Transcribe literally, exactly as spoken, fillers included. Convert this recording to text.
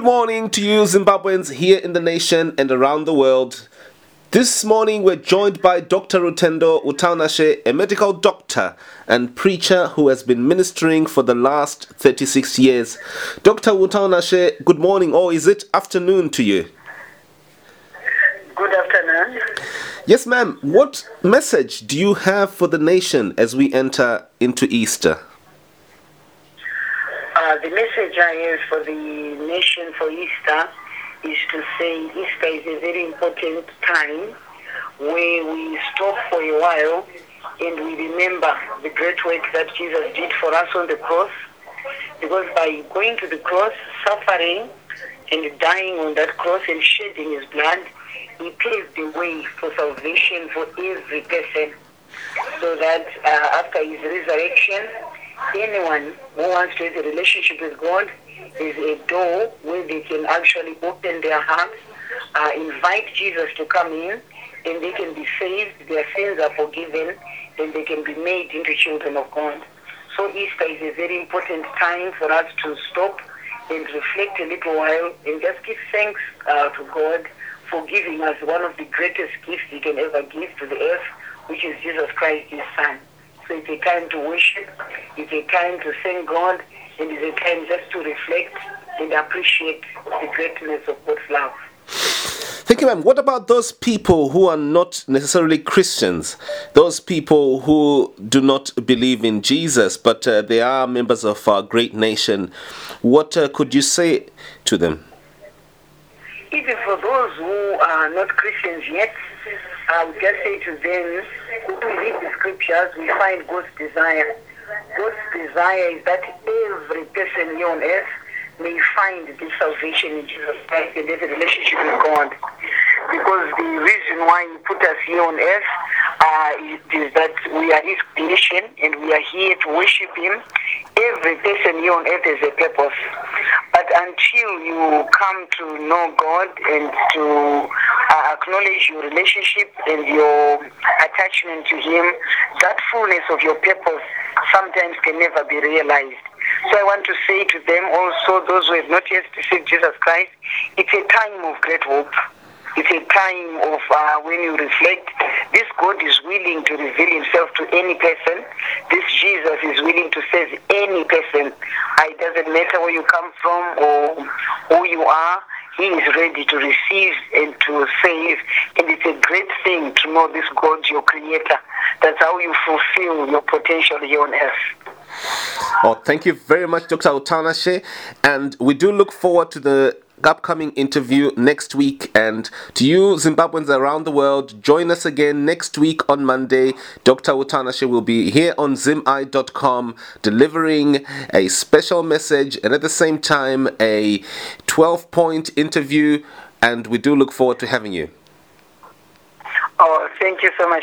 Good morning to you Zimbabweans here in the nation and around the world. This morning we're joined by Doctor Rutendo Utaunashe, a medical doctor and preacher who has been ministering for the last thirty-six years. Doctor Utaunashe, good morning, or is it afternoon to you? Good afternoon. Yes, ma'am. What message do you have for the nation as we enter into Easter? Uh, the message I have for the nation for Easter is to say Easter is a very important time where we stop for a while and we remember the great work that Jesus did for us on the cross. Because by going to the cross, suffering and dying on that cross and shedding his blood, he paved the way for salvation for every person. So that uh, after his resurrection, anyone who wants to have a relationship with God, is a door where they can actually open their hearts, uh, invite Jesus to come in, and they can be saved, their sins are forgiven, and they can be made into children of God. So Easter is a very important time for us to stop and reflect a little while and just give thanks uh, to God for giving us one of the greatest gifts he can ever give to the earth, which is Jesus Christ, his Son. So it's a time to worship, it's a time to thank God, and it's a time just to reflect and appreciate the greatness of God's love. Thank you, ma'am. What about those people who are not necessarily Christians? Those people who do not believe in Jesus, but uh, they are members of our great nation. What uh, could you say to them? Even for those who are not Christians yet, I would just say to them, when we read the scriptures, we find God's desire. God's desire is that every person here on earth may find this salvation in Jesus Christ and have a relationship with God. Because the reason why he put us here on earth uh, is, is that we are his creation and we are here to worship him. Every person here on earth has a purpose. But until you come to know God and to uh, acknowledge your relationship and your attachment to him, that fullness of your purpose sometimes can never be realized. So I want to say to them also, those who have not yet received Jesus Christ, it's a time of great hope. It's a time of uh, when you reflect, this God is willing to reveal himself to any person. This Jesus is willing to save any person. Uh, it doesn't matter where you come from or who you are. He is ready to receive and to save. And it's a great thing to know this God, your creator. That's how you fulfill your potential here on earth. Oh, thank you very much, Doctor Utaunashe. And we do look forward to the upcoming interview next week. And to you Zimbabweans around the world, join us again next week on Monday. Doctor Utaunashe will be here on zim i dot com delivering a special message and at the same time a twelve point interview. And we do look forward to having you. Oh, thank you so much.